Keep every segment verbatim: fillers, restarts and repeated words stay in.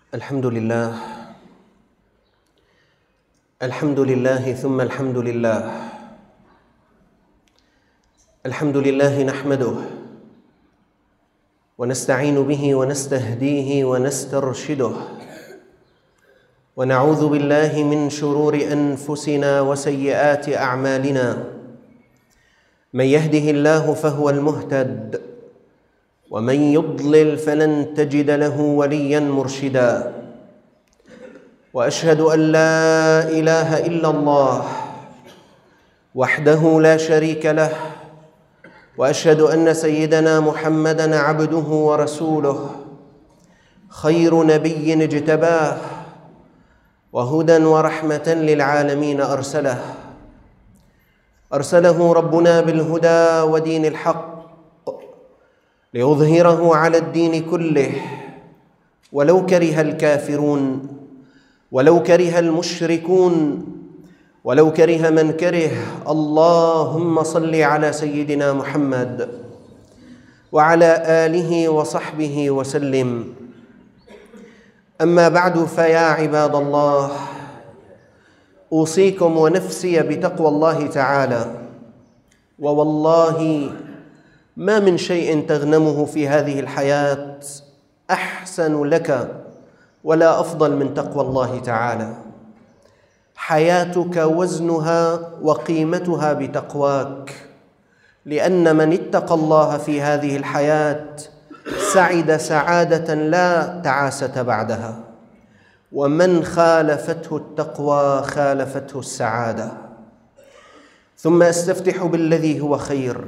الحمد لله الحمد لله ثم الحمد لله الحمد لله نحمده ونستعين به ونستهديه ونسترشده ونعوذ بالله من شرور أنفسنا وسيئات أعمالنا. من يهده الله فهو المهتد ومن يضلل فلن تجد له وليا مرشدا. وأشهد أن لا إله إلا الله وحده لا شريك له، وأشهد أن سيدنا محمدًا عبده ورسوله، خير نبي اجتباه وهدى ورحمة للعالمين أرسله أرسله ربنا بالهدى ودين الحق ليظهره على الدين كله ولو كره الكافرون ولو كره المشركون ولو كره من كره. اللهم صل على سيدنا محمد وعلى آله وصحبه وسلم. أما بعد، فيا عباد الله، أوصيكم ونفسي بتقوى الله تعالى. ووالله ما من شيء تغنمه في هذه الحياة أحسن لك ولا أفضل من تقوى الله تعالى. حياتك وزنها وقيمتها بتقواك، لأن من اتقى الله في هذه الحياة سعد سعادة لا تعاسة بعدها، ومن خالفته التقوى خالفته السعادة. ثم أستفتح بالذي هو خير.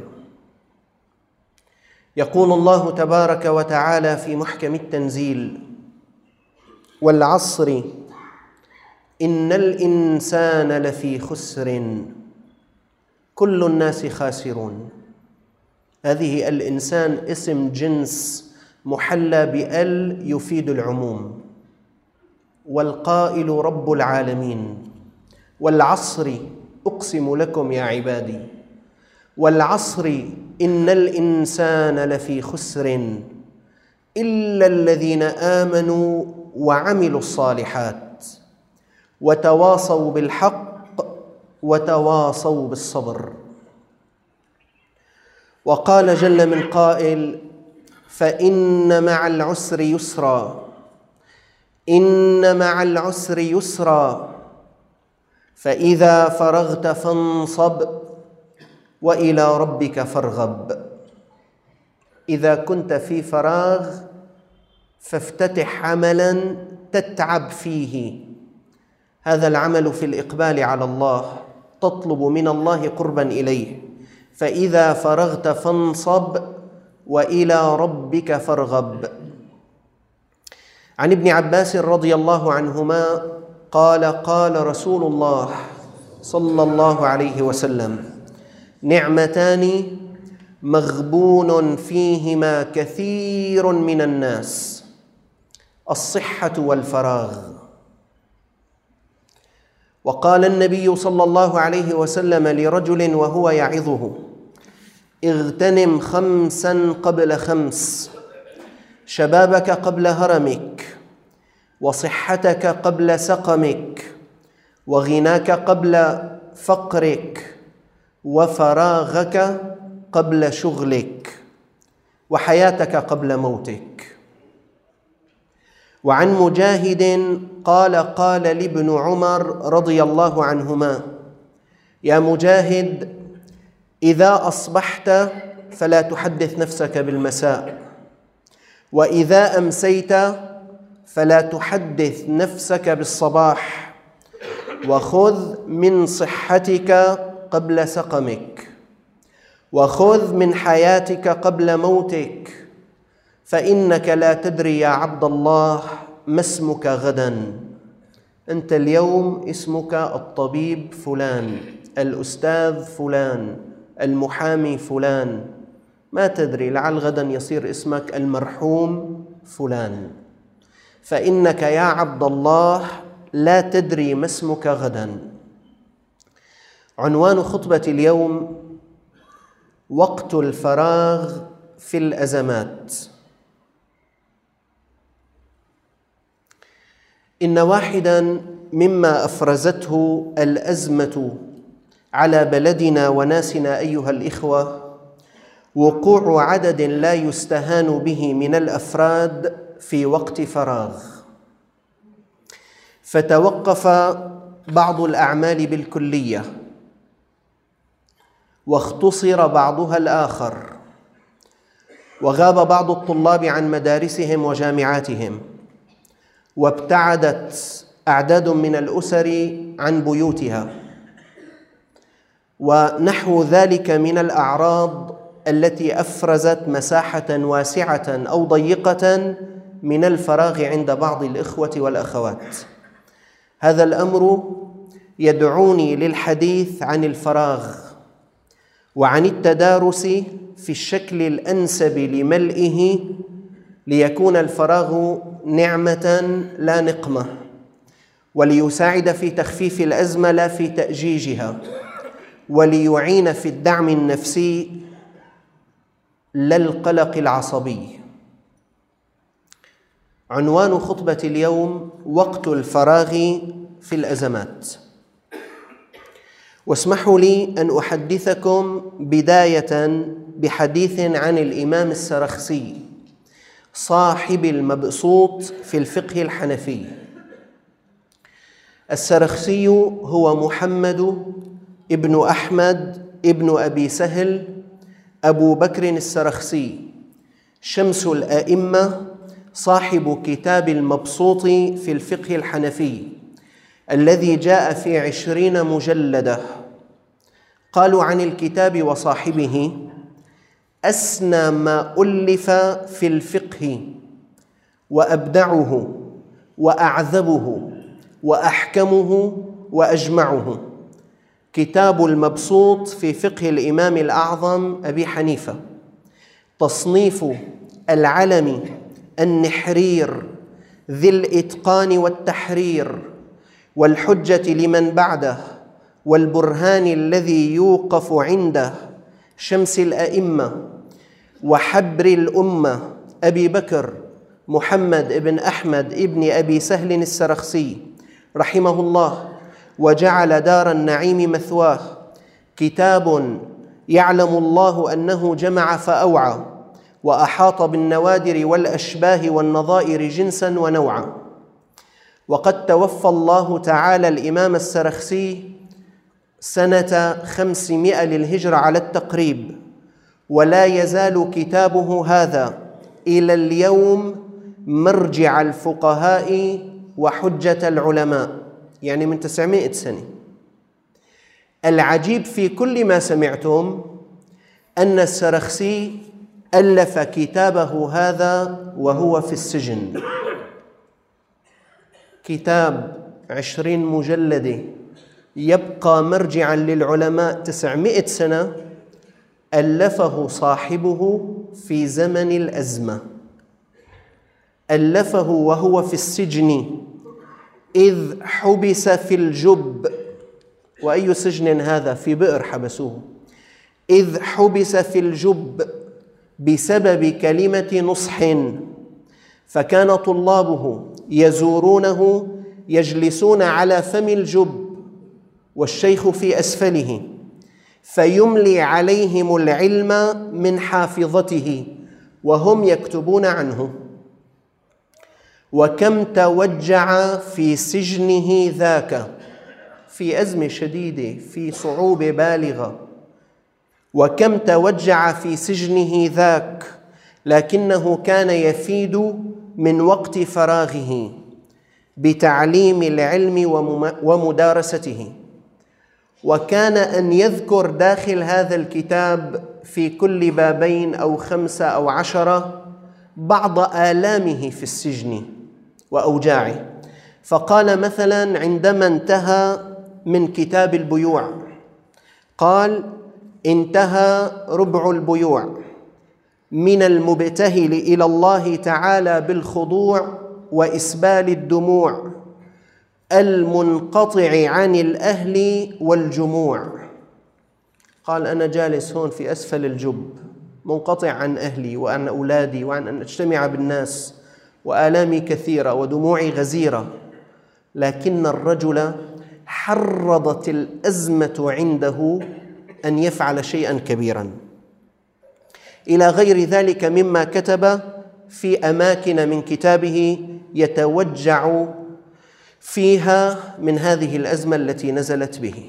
يقول الله تبارك وتعالى في محكم التنزيل: والعصر إن الإنسان لفي خسر كل الناس خاسرون. هذه الإنسان اسم جنس محلى بأل يفيد العموم، والقائل رب العالمين. والعصر أقسم لكم يا عبادي، والعصر إن الإنسان لفي خسر إلا الذين آمنوا وعملوا الصالحات وتواصوا بالحق وتواصوا بالصبر. وقال جل من قائل: فإن مع العسر يسرا إن مع العسر يسرا فإذا فرغت فانصب وإلى ربك فارغب. إذا كنت في فراغ فافتتح عملاً تتعب فيه، هذا العمل في الإقبال على الله، تطلب من الله قرباً إليه. فإذا فرغت فانصب وإلى ربك فارغب. عن ابن عباس رضي الله عنهما قال: قال رسول الله صلى الله عليه وسلم: نعمتان مغبون فيهما كثير من الناس، الصحة والفراغ. وقال النبي صلى الله عليه وسلم لرجل وهو يعظه: اغتنم خمسا قبل خمس، شبابك قبل هرمك، وصحتك قبل سقمك، وغناك قبل فقرك، وفراغك قبل شغلك، وحياتك قبل موتك. وعن مجاهد قال: قال لابن عمر رضي الله عنهما: يا مجاهد، إذا أصبحت فلا تحدث نفسك بالمساء، وإذا أمسيت فلا تحدث نفسك بالصباح، وخذ من صحتك قبل سقمك، وخذ من حياتك قبل موتك، فإنك لا تدري يا عبد الله ما اسمك غداً. أنت اليوم اسمك الطبيب فلان، الأستاذ فلان، المحامي فلان، ما تدري، لعل غداً يصير اسمك المرحوم فلان. فإنك يا عبد الله لا تدري ما اسمك غداً. عنوان خطبة اليوم: وقت الفراغ في الأزمات. إن واحداً مما أفرزته الأزمة على بلدنا وناسنا أيها الإخوة وقوع عدد لا يستهان به من الأفراد في وقت فراغ، فتوقف بعض الأعمال بالكلية واختصر بعضها الآخر، وغاب بعض الطلاب عن مدارسهم وجامعاتهم، وابتعدت أعداد من الأسر عن بيوتها، ونحو ذلك من الأعراض التي أفرزت مساحة واسعة أو ضيقة من الفراغ عند بعض الإخوة والأخوات. هذا الأمر يدعوني للحديث عن الفراغ وعن التدارس في الشكل الأنسب لملئه، ليكون الفراغ نعمة لا نقمة، وليساعد في تخفيف الأزمة لا في تأجيجها، وليعين في الدعم النفسي لا القلق العصبي. عنوان خطبة اليوم: وقت الفراغ في الأزمات. واسمحوا لي أن أحدثكم بداية بحديث عن الإمام السرخسي صاحب المبسوط في الفقه الحنفي. السرخسي هو محمد ابن أحمد ابن أبي سهل أبو بكر السرخسي، شمس الأئمة، صاحب كتاب المبسوط في الفقه الحنفي الذي جاء في عشرين مجلدة. قالوا عن الكتاب وصاحبه: أسنى ما ألف في الفقه وأبدعه وأعذبه وأحكمه وأجمعه كتاب المبسوط في فقه الإمام الأعظم أبي حنيفة، تصنيف العلم النحرير ذي الإتقان والتحرير، والحجة لمن بعده، والبرهان الذي يوقف عنده، شمس الأئمة وحبر الأمة أبي بكر محمد ابن أحمد ابن أبي سهل السرخسي رحمه الله، وجعل دار النعيم مثواه. كتاب يعلم الله أنه جمع فأوعى، وأحاط بالنوادر والأشباه والنظائر جنسا ونوعا. وقد توفى الله تعالى الإمام السرخسي سنة خمسمائة للهجرة على التقريب، ولا يزال كتابه هذا إلى اليوم مرجع الفقهاء وحجة العلماء، يعني من تسعمائة سنة. العجيب في كل ما سمعتم أن السرخسي ألف كتابه هذا وهو في السجن، كتاب عشرين مجلدة يبقى مرجعا للعلماء تسعمائة سنة، ألفه صاحبه في زمن الأزمة، ألفه وهو في السجن إذ حبس في الجب. وأي سجن هذا؟ في بئر حبسوه. إذ حبس في الجب بسبب كلمة نصح، فكان طلابه يزورونه يجلسون على فم الجب والشيخ في أسفله، فيملي عليهم العلم من حافظته وهم يكتبون عنه. وكم توجع في سجنه ذاك، في أزمة شديدة، في صعوبة بالغة، وكم توجع في سجنه ذاك، لكنه كان يفيد من وقت فراغه بتعليم العلم ومدارسته. وكان أن يذكر داخل هذا الكتاب في كل بابين أو خمسة أو عشرة بعض آلامه في السجن وأوجاعه. فقال مثلا عندما انتهى من كتاب البيوع، قال: انتهى ربع البيوع من المبتهل إلى الله تعالى بالخضوع وإسبال الدموع، المنقطع عن الأهل والجموع. قال: أنا جالس هون في أسفل الجب، منقطع عن أهلي وعن أولادي وعن أن أجتمع بالناس، وآلامي كثيرة ودموعي غزيرة، لكن الرجل حرضت الأزمة عنده أن يفعل شيئا كبيرا، إلى غير ذلك مما كتب في أماكن من كتابه يتوجع فيها من هذه الأزمة التي نزلت به.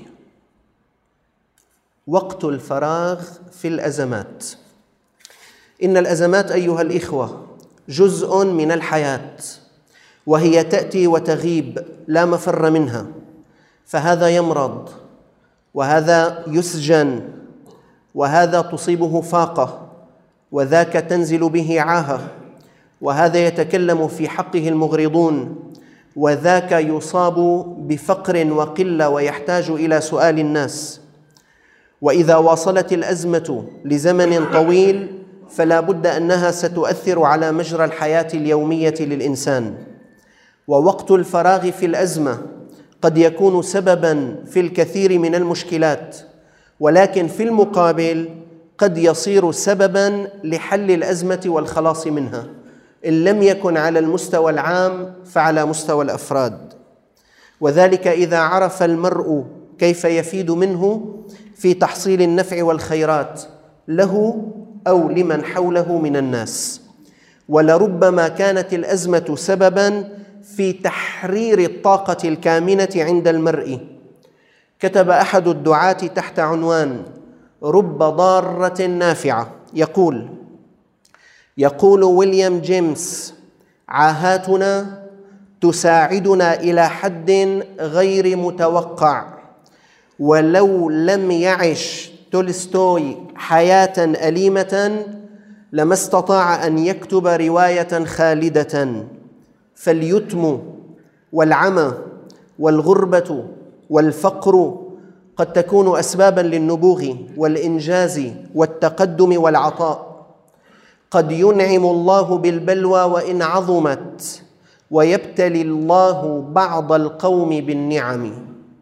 وقت الفراغ في الأزمات. إن الأزمات أيها الإخوة جزء من الحياة، وهي تأتي وتغيب لا مفر منها، فهذا يمرض، وهذا يسجن، وهذا تصيبه فاقة، وذاك تنزل به عاهة، وهذا يتكلم في حقه المغرضون، وذاك يصاب بفقر وقلة ويحتاج إلى سؤال الناس. وإذا واصلت الأزمة لزمن طويل فلا بد أنها ستؤثر على مجرى الحياة اليومية للإنسان. ووقت الفراغ في الأزمة قد يكون سبباً في الكثير من المشكلات، ولكن في المقابل قد يصير سبباً لحل الأزمة والخلاص منها، إن لم يكن على المستوى العام فعلى مستوى الأفراد. وذلك إذا عرف المرء كيف يفيد منه في تحصيل النفع والخيرات له أو لمن حوله من الناس. ولربما كانت الأزمة سبباً في تحرير الطاقة الكامنة عند المرء. كتب أحد الدعاة تحت عنوان رب ضارة نافعة، يقول يقول ويليام جيمس: عاهاتنا تساعدنا إلى حد غير متوقع، ولو لم يعش تولستوي حياة أليمة لما استطاع أن يكتب رواية خالدة. فاليتم والعمى والغربة والفقر قد تكون أسباباً للنبوغ والإنجاز والتقدم والعطاء. قد ينعم الله بالبلوى وإن عظمت، ويبتلي الله بعض القوم بالنعم.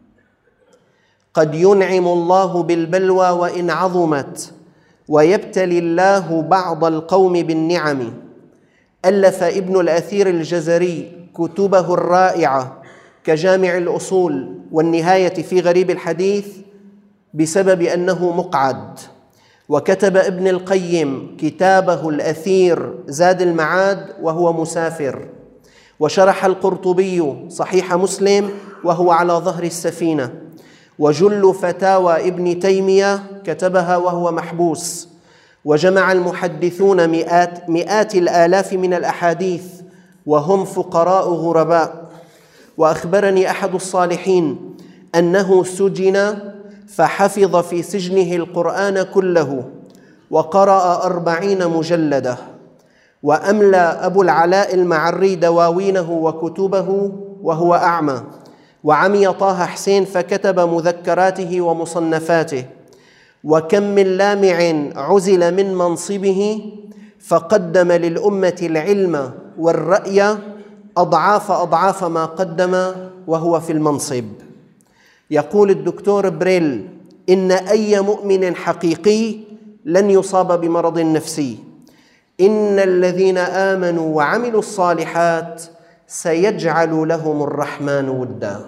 قد ينعم الله بالبلوى وإن عظمت، ويبتلي الله بعض القوم بالنعم. ألف ابن الأثير الجزري كتبه الرائعة كجامع الأصول والنهاية في غريب الحديث بسبب أنه مقعد، وكتب ابن القيم كتابه الأثير زاد المعاد وهو مسافر، وشرح القرطبي صحيح مسلم وهو على ظهر السفينة، وجل فتاوى ابن تيمية كتبها وهو محبوس، وجمع المحدثون مئات, مئات الآلاف من الأحاديث وهم فقراء غرباء. وأخبرني أحد الصالحين أنه سجن فحفظ في سجنه القرآن كله وقرأ أربعين مجلدة. وأملى أبو العلاء المعري دواوينه وكتبه وهو أعمى. وعمي طه حسين فكتب مذكراته ومصنفاته. وكم من لامع عزل من منصبه فقدم للأمة العلم والرأي أضعاف أضعاف ما قدم وهو في المنصب. يقول الدكتور بريل: إن أي مؤمن حقيقي لن يصاب بمرض نفسي، إن الذين آمنوا وعملوا الصالحات سيجعل لهم الرحمن ودا.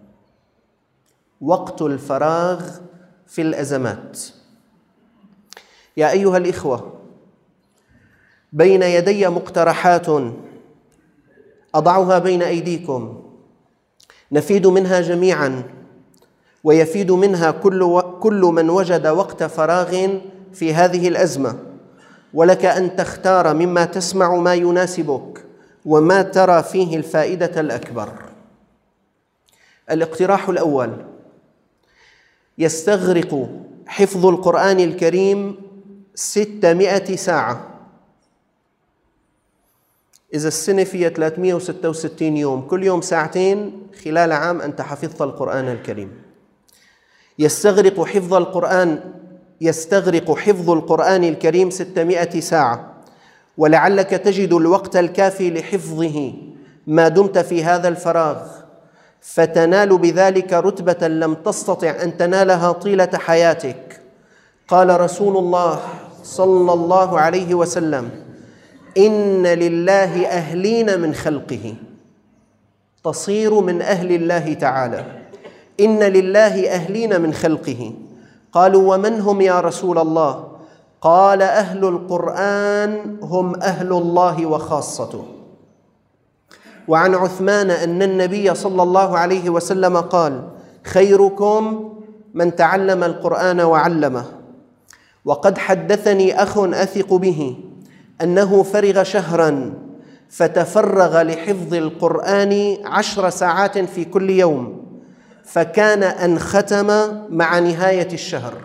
وقت الفراغ في الأزمات. يا أيها الإخوة، بين يدي مقترحات أضعها بين أيديكم نفيد منها جميعاً، ويفيد منها كل كل من وجد وقت فراغ في هذه الأزمة، ولك أن تختار مما تسمع ما يناسبك وما ترى فيه الفائدة الأكبر. الاقتراح الأول: يستغرق حفظ القرآن الكريم ستمائة ساعة. إذا السنة فيها ثلاثمائة وستة وستين يوم، كل يوم ساعتين، خلال عام أنت حفظت القرآن الكريم. يستغرق حفظ القرآن يستغرق حفظ القرآن الكريم ستمائة ساعة، ولعلك تجد الوقت الكافي لحفظه ما دمت في هذا الفراغ، فتنال بذلك رتبة لم تستطع أن تنالها طيلة حياتك. قال رسول الله صلى الله عليه وسلم: إن لله أهلين من خلقه. تصير من أهل الله تعالى. إن لله أهلين من خلقه. قالوا ومن هم يا رسول الله؟ قال أهل القرآن هم أهل الله وخاصته. وعن عثمان أن النبي صلى الله عليه وسلم قال خيركم من تعلم القرآن وعلمه. وقد حدثني أخ أثق به أنه فرغ شهرا فتفرغ لحفظ القرآن عشر ساعات في كل يوم، فكان أن ختم مع نهاية الشهر.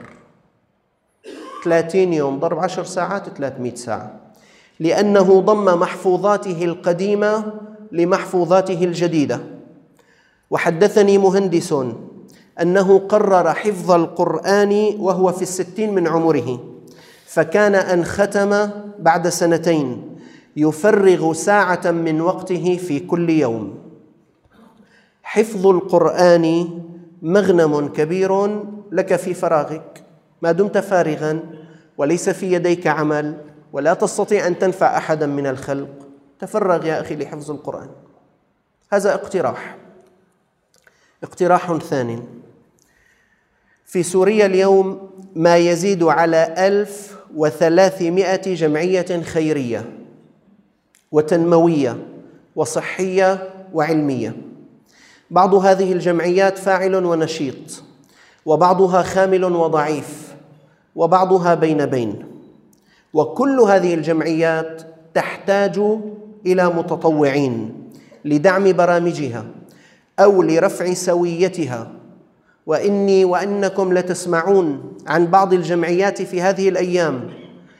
ثلاثين يوم ضرب عشر ساعات ثلاثمائة ساعة، لأنه ضم محفوظاته القديمة لمحفوظاته الجديدة. وحدثني مهندس أنه قرر حفظ القرآن وهو في الستين من عمره، فكان أن ختم بعد سنتين يفرغ ساعة من وقته في كل يوم. حفظ القرآن مغنم كبير لك في فراغك، ما دمت فارغا وليس في يديك عمل ولا تستطيع أن تنفع أحدا من الخلق، تفرغ يا أخي لحفظ القرآن. هذا اقتراح. اقتراح ثاني: في سوريا اليوم ما يزيد على ألف وثلاثمائة جمعية خيرية وتنموية وصحية وعلمية. بعض هذه الجمعيات فاعل ونشيط، وبعضها خامل وضعيف، وبعضها بين بين. وكل هذه الجمعيات تحتاج إلى متطوعين لدعم برامجها أو لرفع سويتها. وإني وإنكم لتسمعون عن بعض الجمعيات في هذه الأيام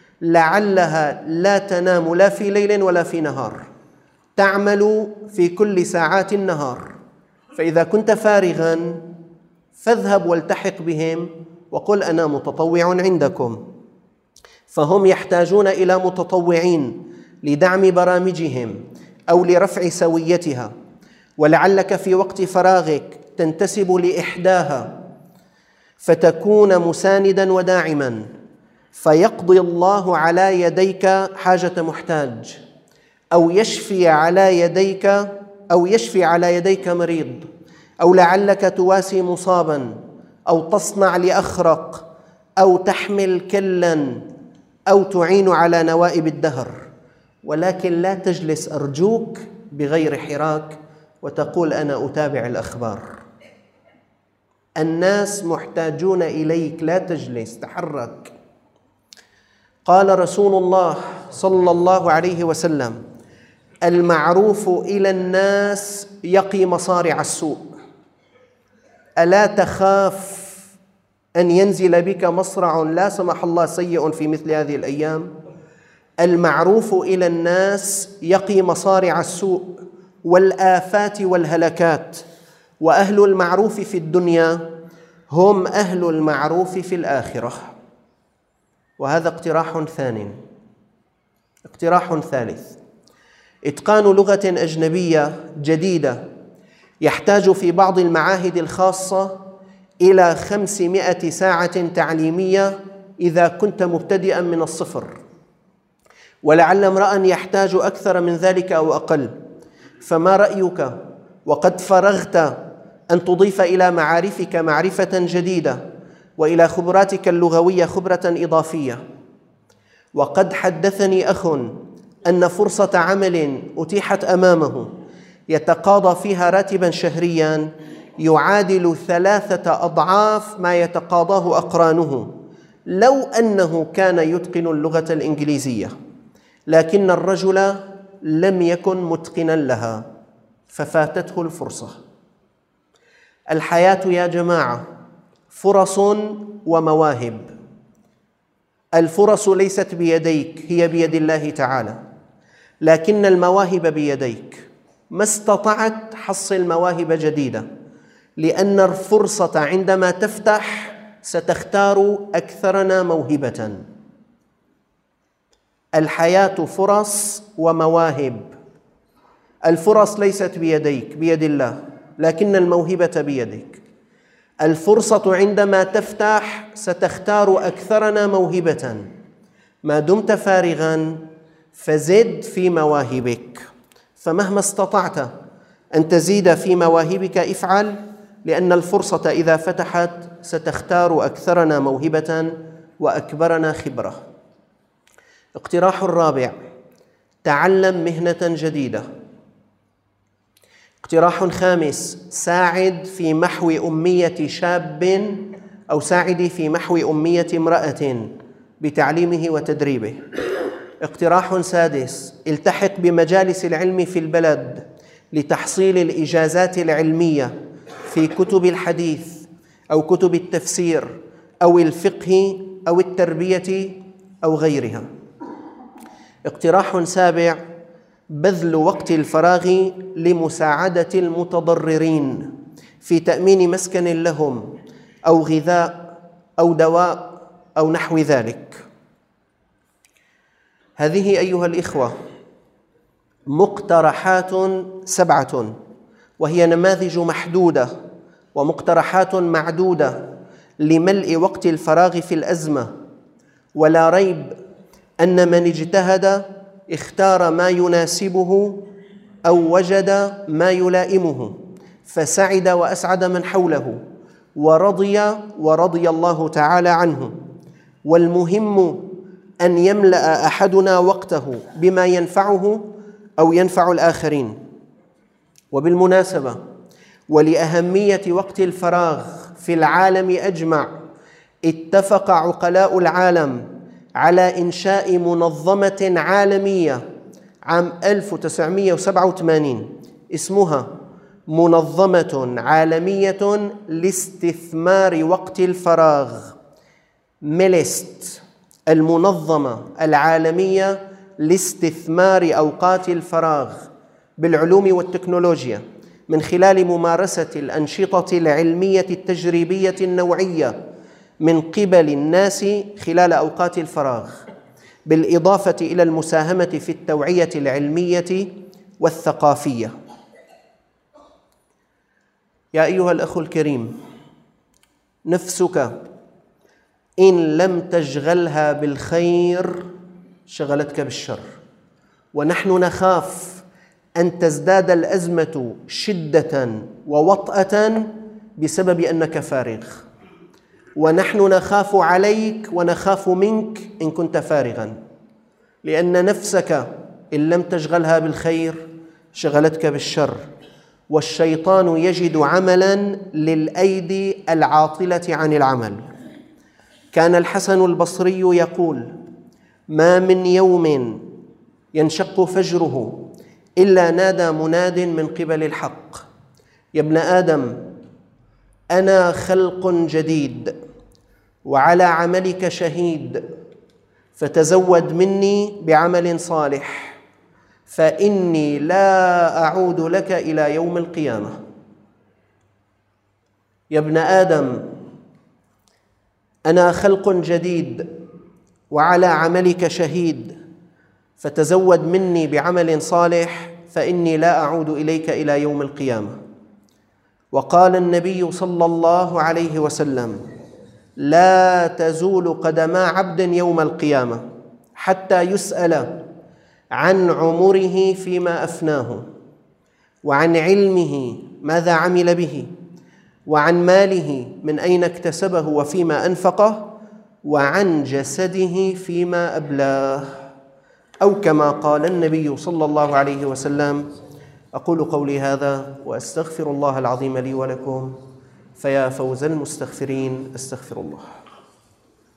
لعلها لا تنام لا في ليل ولا في نهار، تعمل في كل ساعات النهار. فإذا كنت فارغاً فاذهب والتحق بهم وقل أنا متطوع عندكم. فهم يحتاجون إلى متطوعين لدعم برامجهم أو لرفع سويتها. ولعلك في وقت فراغك تنتسب لإحداها فتكون مسانداً وداعماً، فيقضي الله على يديك حاجة محتاج، أو يشفي على يديك أو يشفي على يديك مريض، أو لعلك تواسي مصاباً، أو تصنع لأخرق، أو تحمل كلاً، أو تعين على نوائب الدهر. ولكن لا تجلس أرجوك بغير حراك وتقول أنا أتابع الأخبار. الناس محتاجون إليك، لا تجلس، تحرك. قال رسول الله صلى الله عليه وسلم: المعروف إلى الناس يقي مصارع السوء. ألا تخاف أن ينزل بك مصرع لا سمح الله سيء في مثل هذه الأيام؟ المعروف إلى الناس يقي مصارع السوء والآفات والهلكات، وأهل المعروف في الدنيا هم أهل المعروف في الآخرة. وهذا اقتراح ثاني. اقتراح ثالث: إتقان لغة أجنبية جديدة يحتاج في بعض المعاهد الخاصة إلى خمسمائة ساعة تعليمية إذا كنت مبتدئا من الصفر، ولعل امرأ يحتاج أكثر من ذلك أو أقل. فما رأيك وقد فرغت أن تضيف إلى معارفك معرفة جديدة وإلى خبراتك اللغوية خبرة إضافية؟ وقد حدثني أخ أن فرصة عمل أتيحت أمامه يتقاضى فيها راتبا شهريا يعادل ثلاثة أضعاف ما يتقاضاه أقرانه لو أنه كان يتقن اللغة الإنجليزية، لكن الرجل لم يكن متقنا لها ففاتته الفرصة. الحياة يا جماعة فرص ومواهب. الفرص ليست بيديك، هي بيد الله تعالى، لكن المواهب بيديك. ما استطعت حصل مواهب جديدة، لأن الفرصة عندما تفتح ستختار أكثرنا موهبة. الحياة فرص ومواهب. الفرص ليست بيديك، بيد الله، لكن الموهبة بيدك. الفرصة عندما تفتح ستختار أكثرنا موهبة. ما دمت فارغاً فزد في مواهبك، فمهما استطعت أن تزيد في مواهبك افعل، لأن الفرصة إذا فتحت ستختار أكثرنا موهبة وأكبرنا خبرة. اقتراح الرابع: تعلم مهنة جديدة. اقتراح خامس: ساعد في محو أمية شاب أو ساعدي في محو أمية امرأة بتعليمه وتدريبه. اقتراح سادس: التحق بمجالس العلم في البلد لتحصيل الإجازات العلمية في كتب الحديث أو كتب التفسير أو الفقه أو التربية أو غيرها. اقتراح سابع: بذل وقت الفراغ لمساعدة المتضررين في تأمين مسكن لهم أو غذاء أو دواء أو نحو ذلك. هذه أيها الإخوة مقترحات سبعة، وهي نماذج محدودة ومقترحات معدودة لملء وقت الفراغ في الأزمة، ولا ريب أن من اجتهد اختار ما يناسبه أو وجد ما يلائمه، فسعد وأسعد من حوله ورضي ورضي الله تعالى عنه. والمهم أن يملأ أحدنا وقته بما ينفعه أو ينفع الآخرين. وبالمناسبة، ولأهمية وقت الفراغ في العالم أجمع، اتفق عقلاء العالم على إنشاء منظمة عالمية عام ألف وتسعمائة وسبعة وثمانين اسمها منظمة عالمية لاستثمار وقت الفراغ، ميليست، المنظمة العالمية لاستثمار أوقات الفراغ بالعلوم والتكنولوجيا من خلال ممارسة الأنشطة العلمية التجريبية النوعية من قبل الناس خلال أوقات الفراغ، بالإضافة إلى المساهمة في التوعية العلمية والثقافية. يا أيها الأخ الكريم، نفسك إن لم تشغلها بالخير شغلتك بالشر، ونحن نخاف أن تزداد الأزمة شدة ووطأة بسبب أنك فارغ، ونحن نخاف عليك ونخاف منك إن كنت فارغا، لأن نفسك إن لم تشغلها بالخير شغلتك بالشر، والشيطان يجد عملا للأيدي العاطلة عن العمل. كان الحسن البصري يقول: ما من يوم ينشق فجره إلا نادى مناد من قبل الحق: يا ابن آدم، أنا خلق جديد وعلى عملك شهيد، فتزود مني بعمل صالح فإني لا أعود لك إلى يوم القيامة. يا ابن آدم، أنا خلق جديد وعلى عملك شهيد، فتزود مني بعمل صالح فإني لا أعود إليك إلى يوم القيامة. وقال النبي صلى الله عليه وسلم: لا تزول قدما عبد يوم القيامة حتى يسأل عن عمره فيما أفناه، وعن علمه ماذا عمل به، وعن ماله من أين اكتسبه وفيما أنفقه، وعن جسده فيما أبلاه، أو كما قال النبي صلى الله عليه وسلم. أقول قولي هذا وأستغفر الله العظيم لي ولكم، فيا فوز المستغفرين. أستغفر الله.